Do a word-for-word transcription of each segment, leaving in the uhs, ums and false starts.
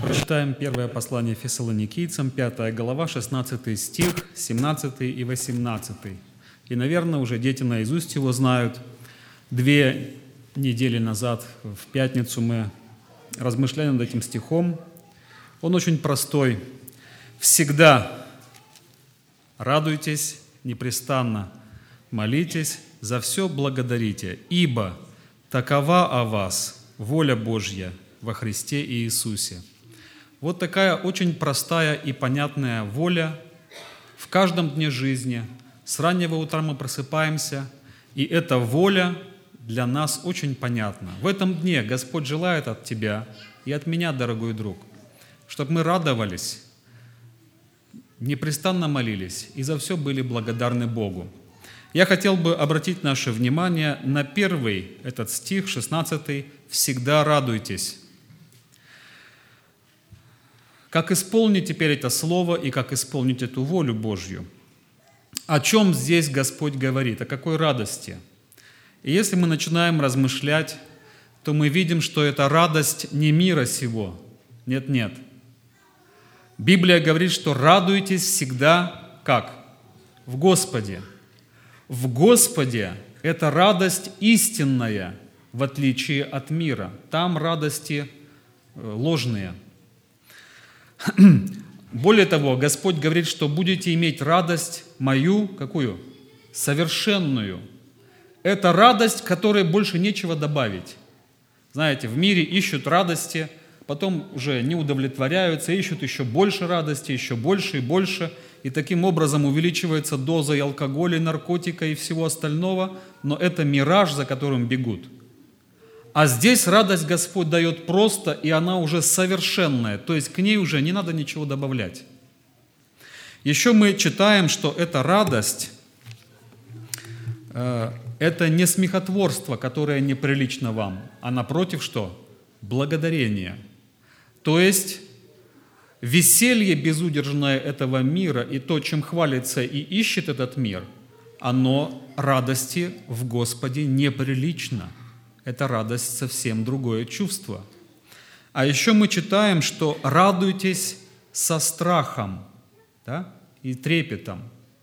Прочитаем первое послание Фессалоникийцам, пятая глава, шестнадцатый стих, семнадцатый и восемнадцатый. И, наверное, уже дети наизусть его знают. Две недели назад, в пятницу, мы размышляли над этим стихом. Он очень простой. «Всегда радуйтесь, непрестанно молитесь, за все благодарите, ибо такова о вас воля Божья во Христе Иисусе». Вот такая очень простая и понятная воля в каждом дне жизни. С раннего утра мы просыпаемся, и эта воля для нас очень понятна. В этом дне Господь желает от тебя и от меня, дорогой друг, чтобы мы радовались, непрестанно молились и за все были благодарны Богу. Я хотел бы обратить наше внимание на первый этот стих, шестнадцатый, «Всегда радуйтесь». Как исполнить теперь это слово и как исполнить эту волю Божью? О чем здесь Господь говорит? О какой радости? И если мы начинаем размышлять, то мы видим, что это радость не мира сего. Нет-нет. Библия говорит, что радуйтесь всегда как? В Господе. В Господе это радость истинная, в отличие от мира. Там радости ложные. Более того, Господь говорит, что будете иметь радость мою, какую? Совершенную. Это радость, которой больше нечего добавить. Знаете, в мире ищут радости, потом уже не удовлетворяются, ищут еще больше радости, еще больше и больше, и таким образом увеличивается доза и алкоголя, и наркотика, и всего остального, но это мираж, за которым бегут. А здесь радость Господь дает просто, и она уже совершенная, то есть к ней уже не надо ничего добавлять. Еще мы читаем, что эта радость, э, это не смехотворство, которое неприлично вам, а напротив что? Благодарение. То есть веселье безудержное этого мира и то, чем хвалится и ищет этот мир, оно радости в Господе неприлично. Это радость совсем другое чувство. А еще мы читаем, что радуйтесь со страхом, да, и трепетом.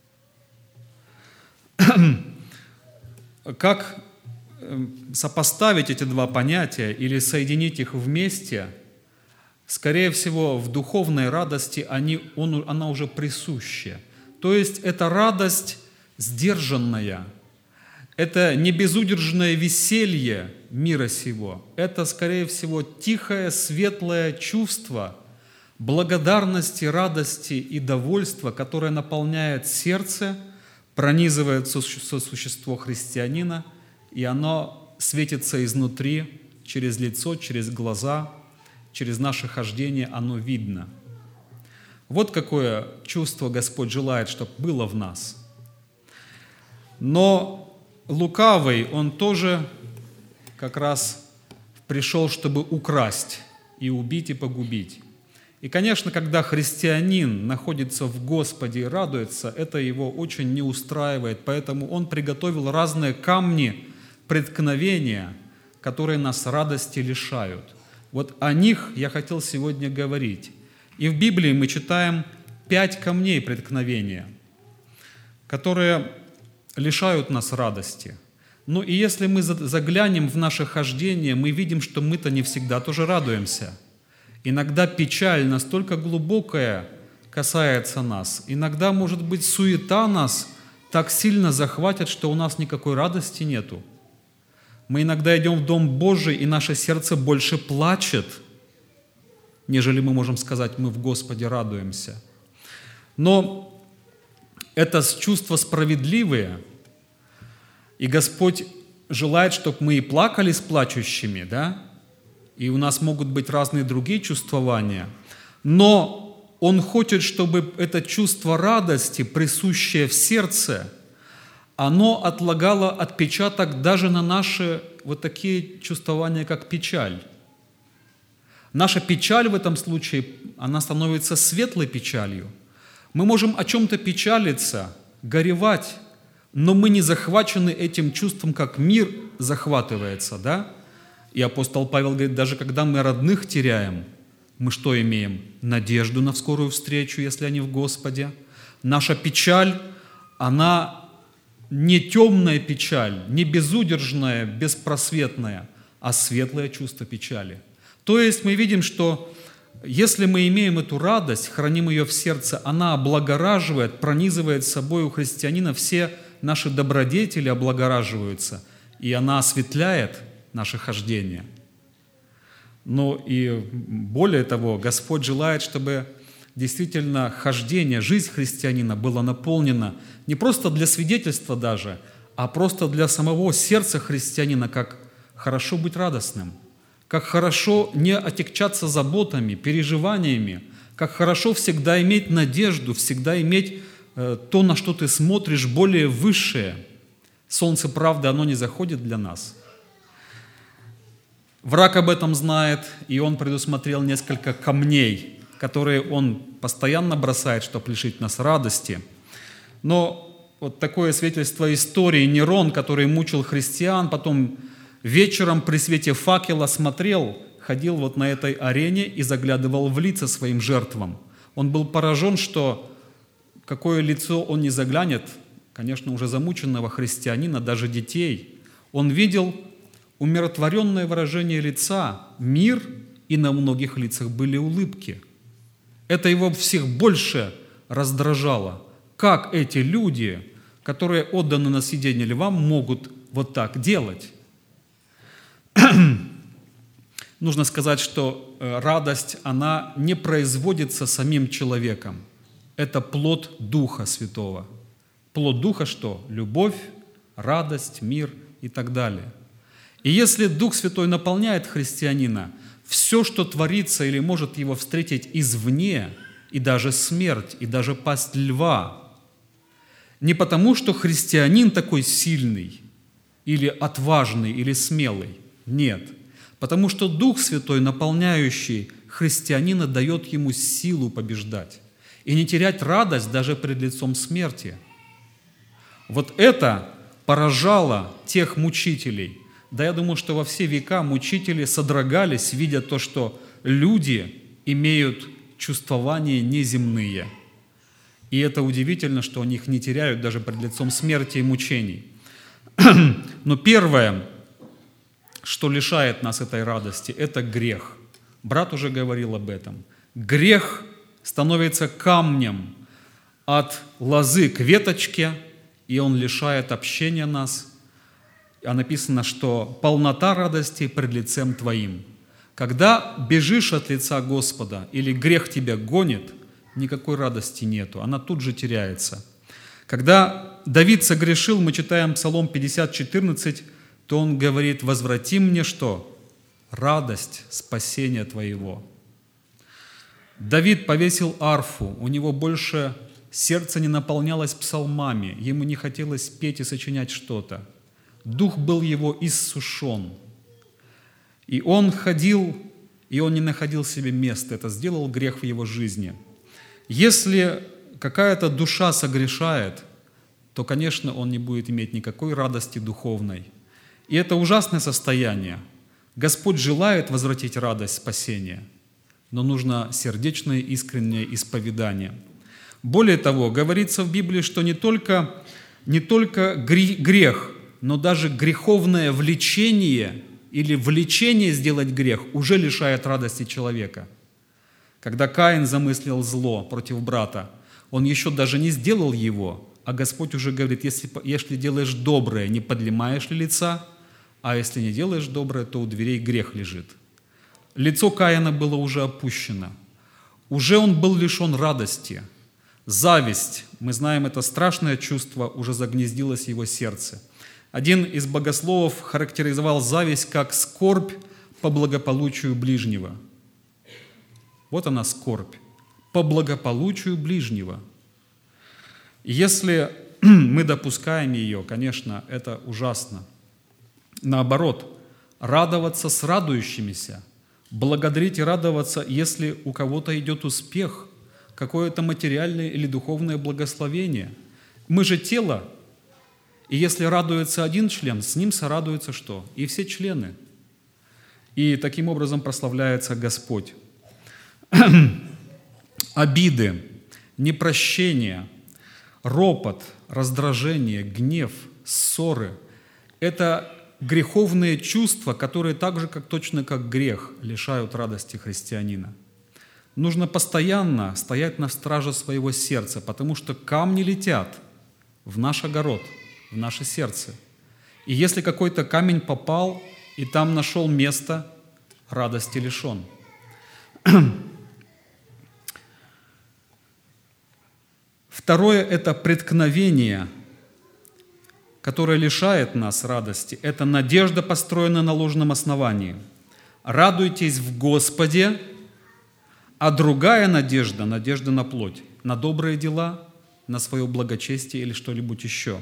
Как сопоставить эти два понятия или соединить их вместе? Скорее всего, в духовной радости они, он, она уже присуща. То есть это радость сдержанная. Это не безудержное веселье мира сего. Это, скорее всего, тихое, светлое чувство благодарности, радости и довольства, которое наполняет сердце, пронизывает существо христианина, и оно светится изнутри, через лицо, через глаза, через наше хождение оно видно. Вот какое чувство Господь желает, чтобы было в нас. Но лукавый, он тоже как раз пришел, чтобы украсть и убить, и погубить. И, конечно, когда христианин находится в Господе и радуется, это его очень не устраивает, поэтому он приготовил разные камни преткновения, которые нас радости лишают. Вот о них я хотел сегодня говорить. И в Библии мы читаем пять камней преткновения, которые лишают нас радости. Ну и если мы заглянем в наше хождение, мы видим, что мы-то не всегда тоже радуемся. Иногда печаль настолько глубокая касается нас. Иногда, может быть, суета нас так сильно захватит, что у нас никакой радости нету. Мы иногда идем в Дом Божий, и наше сердце больше плачет, нежели мы можем сказать, мы в Господе радуемся. Но это чувства справедливые, и Господь желает, чтобы мы и плакали с плачущими, да? И у нас могут быть разные другие чувствования, но Он хочет, чтобы это чувство радости, присущее в сердце, оно отлагало отпечаток даже на наши вот такие чувствования, как печаль. Наша печаль в этом случае, она становится светлой печалью. Мы можем о чем-то печалиться, горевать, но мы не захвачены этим чувством, как мир захватывается, да? И апостол Павел говорит, даже когда мы родных теряем, мы что имеем? Надежду на скорую встречу, если они в Господе. Наша печаль, она не темная печаль, не безудержная, беспросветная, а светлое чувство печали. То есть мы видим, что если мы имеем эту радость, храним ее в сердце, она облагораживает, пронизывает собой у христианина все наши добродетели, облагораживаются, и она осветляет наше хождение. Но и более того, Господь желает, чтобы действительно хождение, жизнь христианина была наполнена не просто для свидетельства даже, а просто для самого сердца христианина, как хорошо быть радостным, как хорошо не отягчаться заботами, переживаниями, как хорошо всегда иметь надежду, всегда иметь э, то, на что ты смотришь, более высшее. Солнце правды, оно не заходит для нас. Враг об этом знает, и он предусмотрел несколько камней, которые он постоянно бросает, чтобы лишить нас радости. Но вот такое свидетельство истории: Нерон, который мучил христиан, потом вечером при свете факела смотрел, ходил вот на этой арене и заглядывал в лица своим жертвам. Он был поражен, что какое лицо он не заглянет, конечно, уже замученного христианина, даже детей. Он видел умиротворенное выражение лица, мир, и на многих лицах были улыбки. Это его всех больше раздражало. Как эти люди, которые отданы на съедение львам, могут вот так делать? Нужно сказать, что радость, она не производится самим человеком. Это плод Духа Святого. Плод Духа что? Любовь, радость, мир и так далее. И если Дух Святой наполняет христианина, все, что творится или может его встретить извне, и даже смерть, и даже пасть льва, не потому, что христианин такой сильный, или отважный, или смелый. Нет. Потому что Дух Святой, наполняющий христианина, дает ему силу побеждать и не терять радость даже пред лицом смерти. Вот это поражало тех мучителей. Да, я думаю, что во все века мучители содрогались, видя то, что люди имеют чувствования неземные. И это удивительно, что они их не теряют даже пред лицом смерти и мучений. Но первое, что лишает нас этой радости, это грех. Брат уже говорил об этом. Грех становится камнем от лозы к веточке, и он лишает общения нас. А написано, что полнота радости пред лицем Твоим. Когда бежишь от лица Господа или грех тебя гонит, никакой радости нету, она тут же теряется. Когда Давид согрешил, мы читаем Псалом пятьдесят, четырнадцать, то он говорит: «Возврати мне что? Радость спасения Твоего». Давид повесил арфу, у него больше сердце не наполнялось псалмами, ему не хотелось петь и сочинять что-то. Дух был его иссушен. И он ходил, и он не находил себе места. Это сделал грех в его жизни. Если какая-то душа согрешает, то, конечно, он не будет иметь никакой радости духовной. И это ужасное состояние. Господь желает возвратить радость спасения, но нужно сердечное, искреннее исповедание. Более того, говорится в Библии, что не только, не только грех, но даже греховное влечение или влечение сделать грех уже лишает радости человека. Когда Каин замыслил зло против брата, он еще даже не сделал его, а Господь уже говорит: если, если делаешь доброе, не поднимаешь ли лица, а если не делаешь доброе, то у дверей грех лежит. Лицо Каина было уже опущено. Уже он был лишен радости. Зависть, мы знаем, это страшное чувство, уже загнездилось в его сердце. Один из богословов характеризовал зависть как скорбь по благополучию ближнего. Вот она скорбь по благополучию ближнего. Если мы допускаем ее, конечно, это ужасно. Наоборот, радоваться с радующимися, благодарить и радоваться, если у кого-то идет успех, какое-то материальное или духовное благословение. Мы же тело, и если радуется один член, с ним сорадуется что? И все члены. И таким образом прославляется Господь. обиды, непрощение, ропот, раздражение, гнев, ссоры – это греховные чувства, которые так же, как точно как грех, лишают радости христианина. Нужно постоянно стоять на страже своего сердца, потому что камни летят в наш огород, в наше сердце. И если какой-то камень попал, и там нашел место, радости лишен. Второе – это преткновение, которое лишает нас радости. Это надежда, построенная на ложном основании. Радуйтесь в Господе, а другая надежда – надежда на плоть, на добрые дела, на свое благочестие или что-нибудь еще.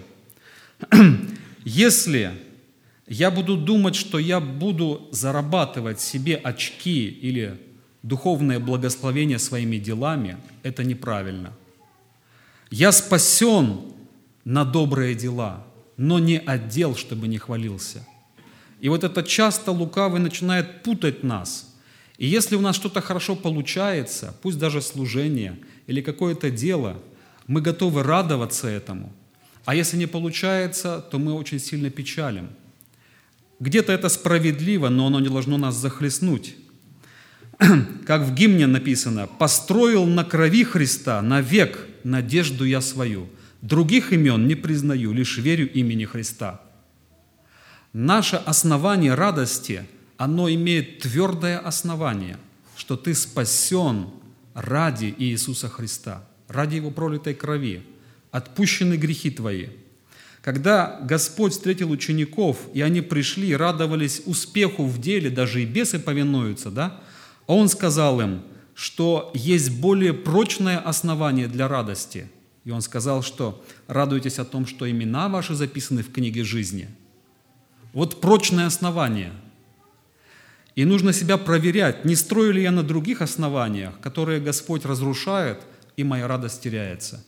Если я буду думать, что я буду зарабатывать себе очки или духовное благословение своими делами, это неправильно. Я спасен на добрые дела, но не отдел, чтобы не хвалился. И вот это часто лукавый начинает путать нас. И если у нас что-то хорошо получается, пусть даже служение или какое-то дело, мы готовы радоваться этому. А если не получается, то мы очень сильно печалим. Где-то это справедливо, но оно не должно нас захлестнуть. Как в гимне написано: «Построил на крови Христа навек надежду я свою. Других имен не признаю, лишь верю имени Христа». Наше основание радости, оно имеет твердое основание, что ты спасен ради Иисуса Христа, ради Его пролитой крови, отпущены грехи твои. Когда Господь встретил учеников, и они пришли и радовались успеху в деле, даже и бесы повинуются, да? А Он сказал им, что есть более прочное основание для радости. И Он сказал, что радуйтесь о том, что имена ваши записаны в книге жизни. Вот прочное основание. И нужно себя проверять, не строю ли я на других основаниях, которые Господь разрушает, и моя радость теряется.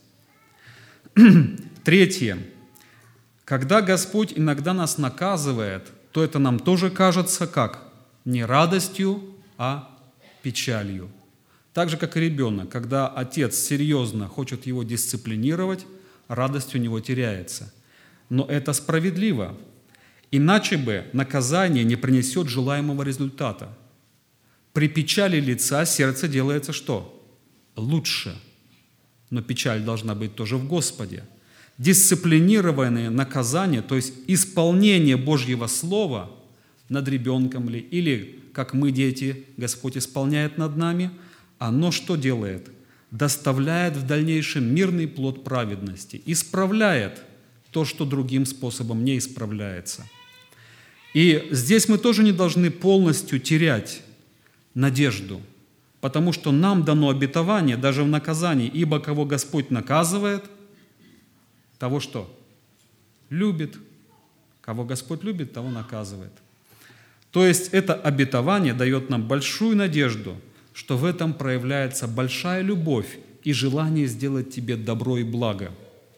Третье. Когда Господь иногда нас наказывает, то это нам тоже кажется как? Не радостью, а печалью. Так же, как и ребенок, когда отец серьезно хочет его дисциплинировать, радость у него теряется. Но это справедливо. Иначе бы наказание не принесет желаемого результата. При печали лица сердце делается что? Лучше. Но печаль должна быть тоже в Господе. Дисциплинированное наказание, то есть исполнение Божьего Слова над ребенком ли, или, как мы, дети, Господь исполняет над нами, оно что делает? Доставляет в дальнейшем мирный плод праведности, исправляет то, что другим способом не исправляется. И здесь мы тоже не должны полностью терять надежду, потому что нам дано обетование даже в наказании, ибо кого Господь наказывает, того что? Любит. Кого Господь любит, того наказывает. То есть это обетование дает нам большую надежду, что в этом проявляется большая любовь и желание сделать тебе добро и благо.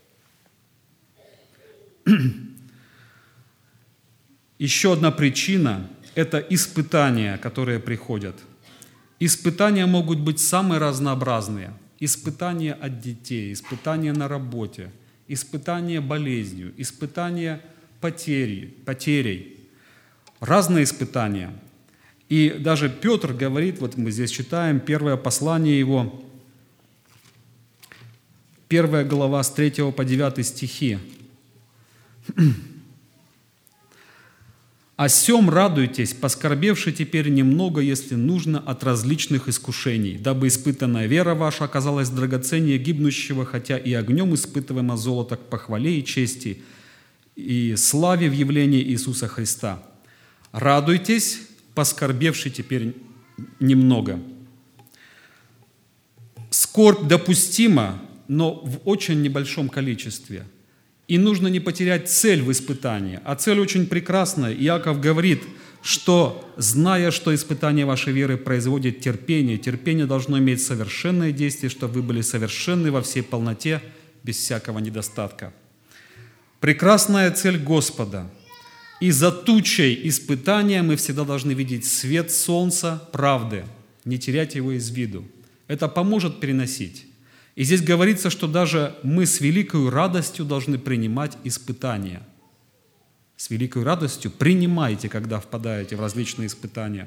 Еще одна причина – это испытания, которые приходят. Испытания могут быть самые разнообразные. Испытания от детей, испытания на работе, испытания болезнью, испытания потерей, потерей. Разные испытания. И даже Петр говорит, вот мы здесь читаем первое послание его, первая глава с третьего по девятый стихи. «О сем радуйтесь, поскорбевши теперь немного, если нужно, от различных искушений, дабы испытанная вера ваша оказалась драгоценнее гибнущего, хотя и огнем испытываемо золото к похвале и чести и славе в явлении Иисуса Христа. Радуйтесь, поскорбевши теперь немного». Скорбь допустима, но в очень небольшом количестве. И нужно не потерять цель в испытании. А цель очень прекрасная. Иаков говорит, что, зная, что испытание вашей веры производит терпение, терпение должно иметь совершенное действие, чтобы вы были совершенны во всей полноте, без всякого недостатка. Прекрасная цель Господа. И за тучей испытания мы всегда должны видеть свет солнца правды, не терять его из виду. Это поможет переносить. И здесь говорится, что даже мы с великой радостью должны принимать испытания. С великой радостью принимайте, когда впадаете в различные испытания.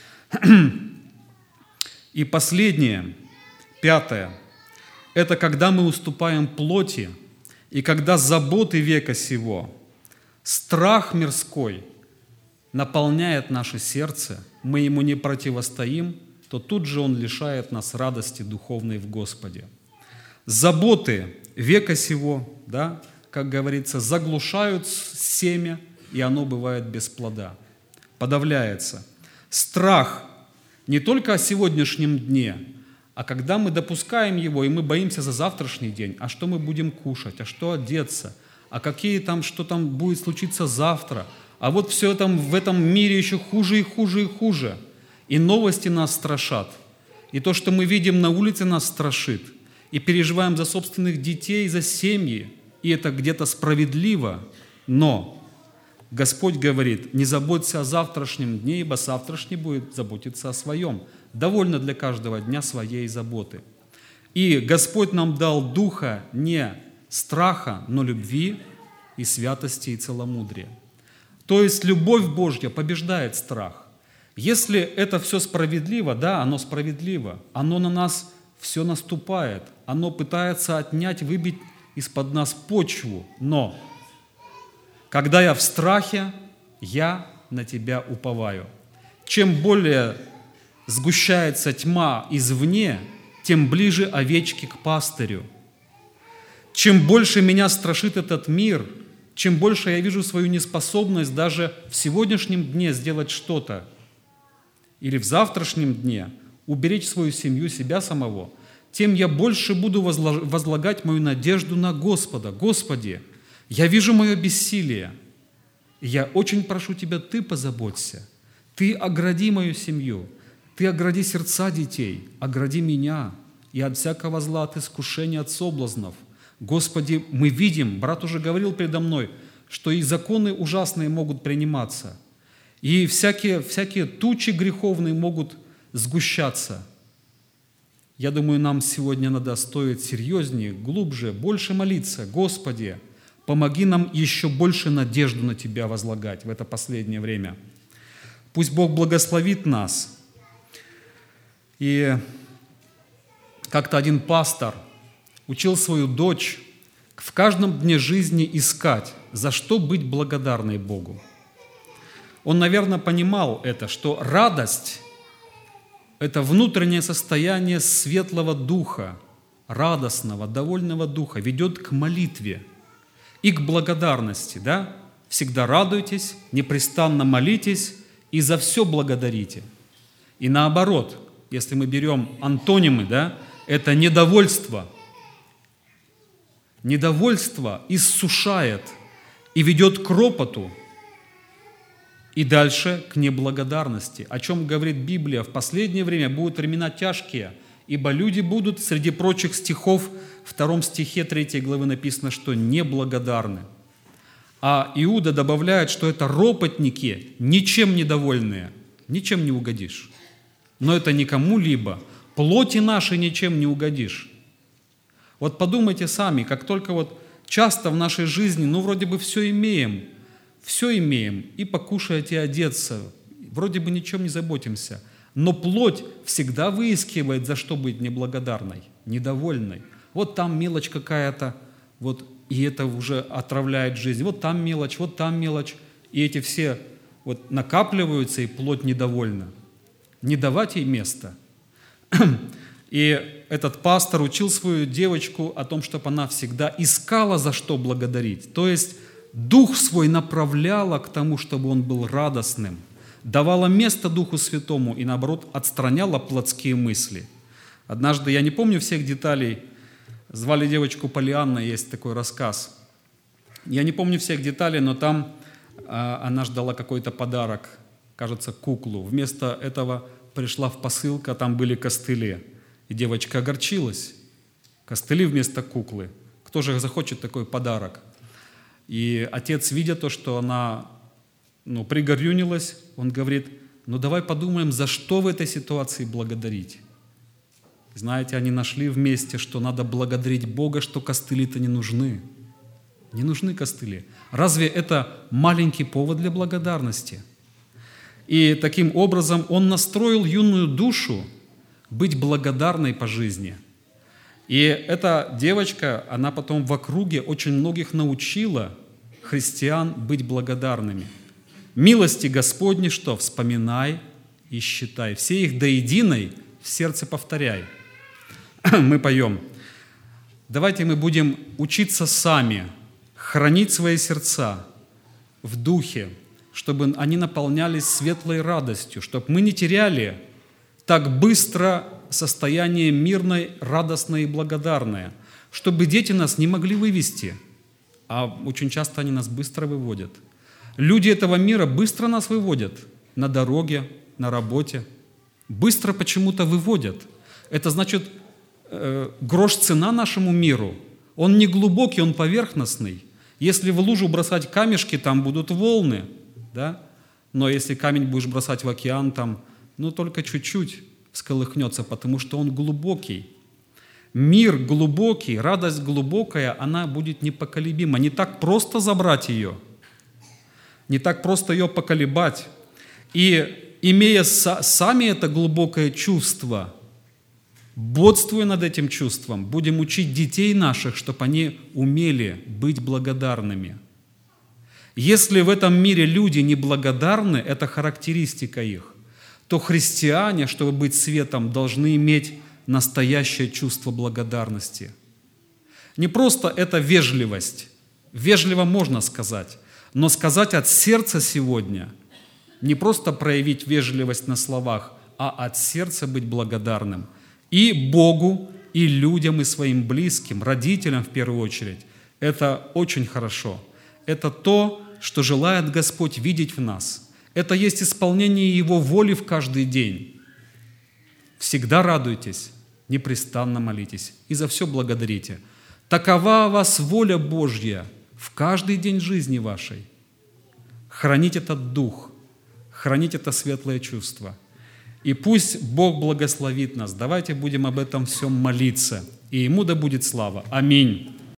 И последнее, пятое, это когда мы уступаем плоти, и когда заботы века сего, страх мирской наполняет наше сердце, мы ему не противостоим, то тут же он лишает нас радости духовной в Господе. Заботы века сего, да, как говорится, заглушают семя, и оно бывает без плода, подавляется. Страх не только о сегодняшнем дне, а когда мы допускаем его, и мы боимся за завтрашний день, а что мы будем кушать, а что одеться, а какие там, что там будет случиться завтра, а вот все это в этом мире еще хуже и хуже и хуже. И новости нас страшат, и то, что мы видим на улице, нас страшит, и переживаем за собственных детей, за семьи, и это где-то справедливо, но Господь говорит: не заботься о завтрашнем дне, ибо завтрашний будет заботиться о своем. Довольно для каждого дня своей заботы. И Господь нам дал духа не страха, но любви и святости и целомудрия. То есть любовь Божья побеждает страх. Если это все справедливо, да, оно справедливо, оно на нас все наступает, оно пытается отнять, выбить из-под нас почву, но когда я в страхе, я на Тебя уповаю. Чем более сгущается тьма извне, тем ближе овечки к пастырю. Чем больше меня страшит этот мир, чем больше я вижу свою неспособность даже в сегодняшнем дне сделать что-то, или в завтрашнем дне уберечь свою семью, себя самого, тем я больше буду возлагать мою надежду на Господа. Господи, я вижу мое бессилие, и я очень прошу Тебя, Ты позаботься, Ты огради мою семью, Ты огради сердца детей, огради меня и от всякого зла, от искушения, от соблазнов. Господи, мы видим, брат уже говорил передо мной, что и законы ужасные могут приниматься, и всякие, всякие тучи греховные могут сгущаться. Я думаю, нам сегодня надо стоит серьезнее, глубже, больше молиться. Господи, помоги нам еще больше надежду на Тебя возлагать в это последнее время. Пусть Бог благословит нас. И как-то один пастор учил свою дочь в каждом дне жизни искать, за что быть благодарной Богу. Он, наверное, понимал это, что радость – это внутреннее состояние светлого духа, радостного, довольного духа, ведет к молитве и к благодарности. Да? Всегда радуйтесь, непрестанно молитесь и за все благодарите. И наоборот, если мы берем антонимы, да, это недовольство. Недовольство иссушает и ведет к ропоту, и дальше к неблагодарности. О чем говорит Библия? В последнее время будут времена тяжкие, ибо люди будут, среди прочих стихов, в втором стихе третьей главы написано, что неблагодарны. А Иуда добавляет, что это ропотники, ничем недовольные, ничем не угодишь. Но это не кому-либо, плоти нашей ничем не угодишь. Вот подумайте сами, как только вот часто в нашей жизни, ну вроде бы все имеем, все имеем, и покушать, и одеться, вроде бы ничем не заботимся, но плоть всегда выискивает, за что быть неблагодарной, недовольной. Вот там мелочь какая-то, вот, и это уже отравляет жизнь, вот там мелочь, вот там мелочь, и эти все вот накапливаются, и плоть недовольна. Не давать ей места. И этот пастор учил свою девочку о том, чтобы она всегда искала, за что благодарить. То есть дух свой направляла к тому, чтобы он был радостным, давала место Духу Святому и, наоборот, отстраняла плотские мысли. Однажды, я не помню всех деталей, звали девочку Полианна, есть такой рассказ. Я не помню всех деталей, но там а, она ждала какой-то подарок, кажется, куклу. Вместо этого пришла в посылка, там были костыли. И девочка огорчилась. Костыли вместо куклы. Кто же захочет такой подарок? И отец, видя то, что она ну, пригорюнилась, он говорит: ну давай подумаем, за что в этой ситуации благодарить. Знаете, они нашли вместе, что надо благодарить Бога, что костыли-то не нужны. Не нужны костыли. Разве это маленький повод для благодарности? И таким образом он настроил юную душу быть благодарной по жизни. И эта девочка, она потом в округе очень многих научила христиан быть благодарными. «Милости Господни, что? Вспоминай и считай. Все их до единой в сердце повторяй». Мы поем. Давайте мы будем учиться сами хранить свои сердца в духе, чтобы они наполнялись светлой радостью, чтобы мы не теряли так быстро состояние мирное, радостное и благодарное, чтобы дети нас не могли вывести, а очень часто они нас быстро выводят. Люди этого мира быстро нас выводят на дороге, на работе, быстро почему-то выводят. Это значит, э, грош цена нашему миру. Он не глубокий, он поверхностный. Если в лужу бросать камешки, там будут волны, да? Но если камень будешь бросать в океан, там, ну, только чуть-чуть всколыхнется, потому что он глубокий. Мир глубокий, радость глубокая, она будет непоколебима. Не так просто забрать ее, не так просто ее поколебать. И имея сами это глубокое чувство, бодствуя над этим чувством, будем учить детей наших, чтобы они умели быть благодарными. Если в этом мире люди неблагодарны, это характеристика их, то христиане, чтобы быть светом, должны иметь настоящее чувство благодарности. Не просто это вежливость. Вежливо можно сказать, но сказать от сердца сегодня, не просто проявить вежливость на словах, а от сердца быть благодарным и Богу, и людям, и своим близким, родителям в первую очередь. Это очень хорошо. Это то, что желает Господь видеть в нас. Это есть исполнение Его воли в каждый день. Всегда радуйтесь, непрестанно молитесь и за все благодарите. Такова у вас воля Божья в каждый день жизни вашей. Хранить этот дух, хранить это светлое чувство. И пусть Бог благословит нас. Давайте будем об этом всем молиться. И Ему да будет слава. Аминь.